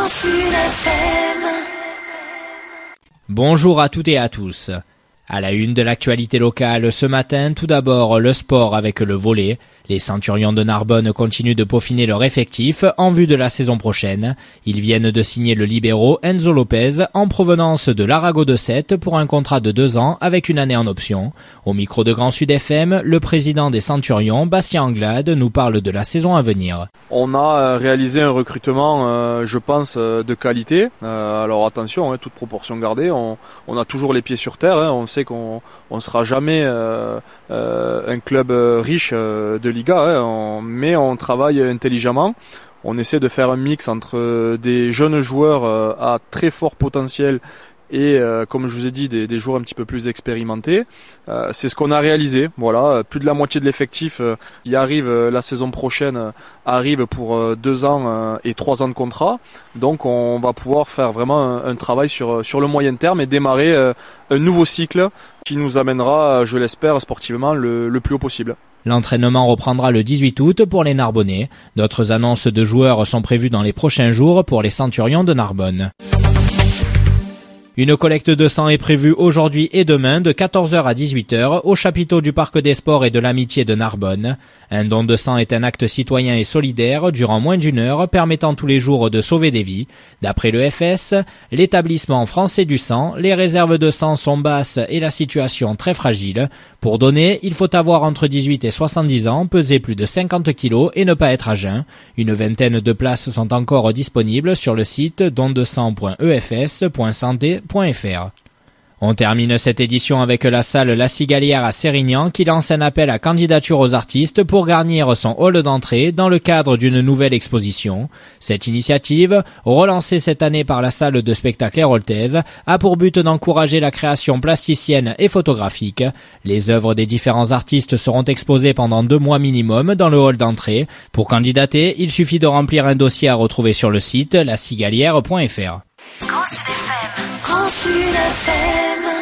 Grand Sud FM. Bonjour à toutes et à tous. À la une de l'actualité locale ce matin, tout d'abord le sport avec le volley. Les Centurions de Narbonne continuent de peaufiner leur effectif en vue de la saison prochaine. Ils viennent de signer le libéro Enzo Lopez en provenance de l'Arago de Sète pour un contrat de 2 ans avec une année en option. Au micro de Grand Sud FM, le président des Centurions, Bastien Anglade, nous parle de la saison à venir. On a réalisé un recrutement, je pense, de qualité. Alors attention, toute proportion gardée, on a toujours les pieds sur terre. On sait qu'on sera jamais un club riche de Liga, mais on travaille intelligemment. On essaie de faire un mix entre des jeunes joueurs à très fort potentiel et comme je vous ai dit des joueurs un petit peu plus expérimentés. C'est ce qu'on a réalisé. Voilà, plus de la moitié de l'effectif qui arrive la saison prochaine arrive pour 2 ans et 3 ans de contrat. Donc on va pouvoir faire vraiment un travail sur le moyen terme et démarrer un nouveau cycle qui nous amènera, je l'espère, sportivement le plus haut possible. L'entraînement reprendra le 18 août pour les Narbonnais. D'autres annonces de joueurs sont prévues dans les prochains jours pour les Centurions de Narbonne. Une collecte de sang est prévue aujourd'hui et demain de 14h à 18h au chapiteau du Parc des Sports et de l'Amitié de Narbonne. Un don de sang est un acte citoyen et solidaire durant moins d'1 heure permettant tous les jours de sauver des vies. D'après le FS, l'établissement français du sang, les réserves de sang sont basses et la situation très fragile. Pour donner, il faut avoir entre 18 et 70 ans, peser plus de 50 kilos et ne pas être à jeun. Une vingtaine de places sont encore disponibles sur le site dondesang.efs.santé.fr. On termine cette édition avec la salle La Cigalière à Sérignan qui lance un appel à candidature aux artistes pour garnir son hall d'entrée dans le cadre d'une nouvelle exposition. Cette initiative, relancée cette année par la salle de spectacle héroltaise, a pour but d'encourager la création plasticienne et photographique. Les œuvres des différents artistes seront exposées pendant 2 mois minimum dans le hall d'entrée. Pour candidater, il suffit de remplir un dossier à retrouver sur le site lacigalière.fr. Grand Sud FM. Grand Sud FM.